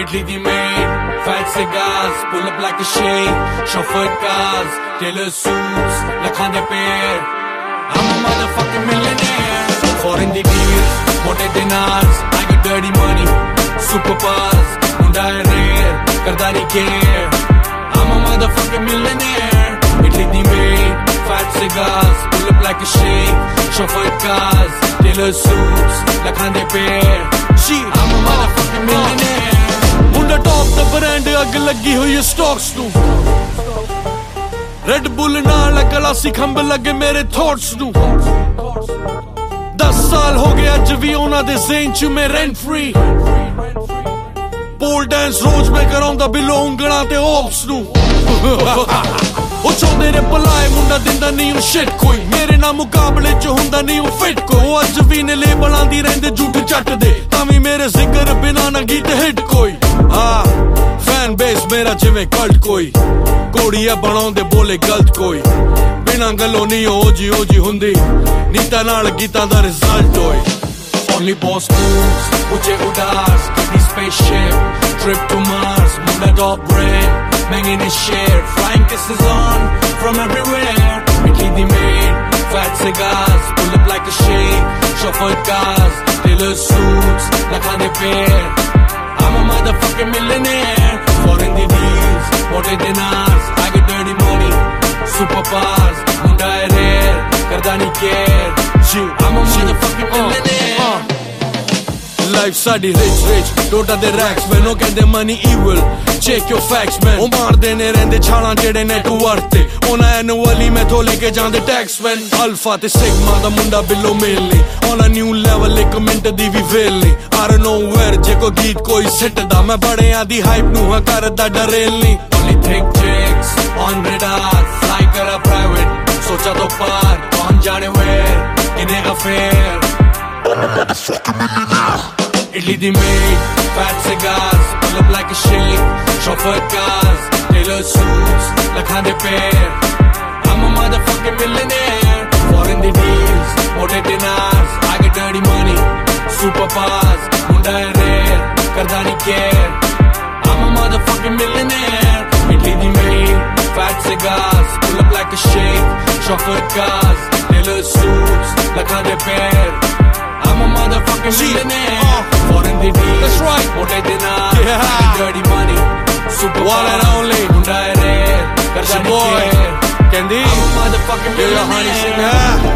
Italy the maid, fat cigars, pull up like a shade, chauffeur cars, tailor suits, lakhande pair. I'm a motherfucking millionaire. Foreign the deals, mote dinars, I got dirty money, superpowers, munda rare, karda nahi care. I'm a motherfucking millionaire. Italy the maid, fat cigars, pull up like a shade, chauffeur cars, tailor suits, lakhande pair. I'm a motherfucking millionaire. Munda top the brand, ag lagi hui stocks nu. Red Bull naal glassi khamba lage mere thoughts nu. 10 saal ho gaya aj vi ona de zain ch me rent free. Pole dance roz mein karaunda below ungla te ops nu. O chonde ne palaye munda dinda nahi shit koi. Mere na muqabale ch hunda nahi fit ko. O aj vi ne labelan di rende jhoot chat de. Tami mere zikr bina na geet hit koi. Fan base mera jive cult koi. Kodiya banaunde bole galt koi. Bina gallo nahi oji hundi. Nita naal geetan da result hoy. Only boss moves, uche udas, the spaceship, trip to Mars, munda top brand, banging his share, flying kisses on from everywhere. Italy the maid, fat cigars, pull up like a shade, chauffeur cars, tailor suits, lakhande pair. I'm a motherfucking millionaire. Foreign the deals, mote dinars, I got dirty money, superpowers, munda rare, karda nahi care. I'm a motherfucking millionaire. Life saadi rich, tota de racks, man. No kende money evil, check your facts, man. O maar dene rende chhalan jede net worth te. Ona annually me tho leke jande tax, man. Alpha te sigma da munda below mainly. On a new level ek mint di vi velni. I don't know where je ko geet koi sit da. Main bade aadi hype nu ha karda darelni. Only thick chicks on radar, fly kara private. Socha to par, kaun jaane where, inega fair. Italy the maid, fat cigars, pull up like a shake, chauffeur cars, tailor suits, lakhande pair. I'm a motherfucking millionaire. Foreign the deals, mote dinars, I got dirty money, superpowers, munda rare, karda nahi care. I'm a motherfucking millionaire. Italy the maid, fat cigars, pull up like a shake, chauffeur cars, tailor suits, lakhande pair. I'm a motherfucking millionaire. Foreign the deals, that's right. Mote dinars, yeah. Dirty money, super one and only. Munda rare, karda nahi care. Candy, I'm a motherfucking millionaire.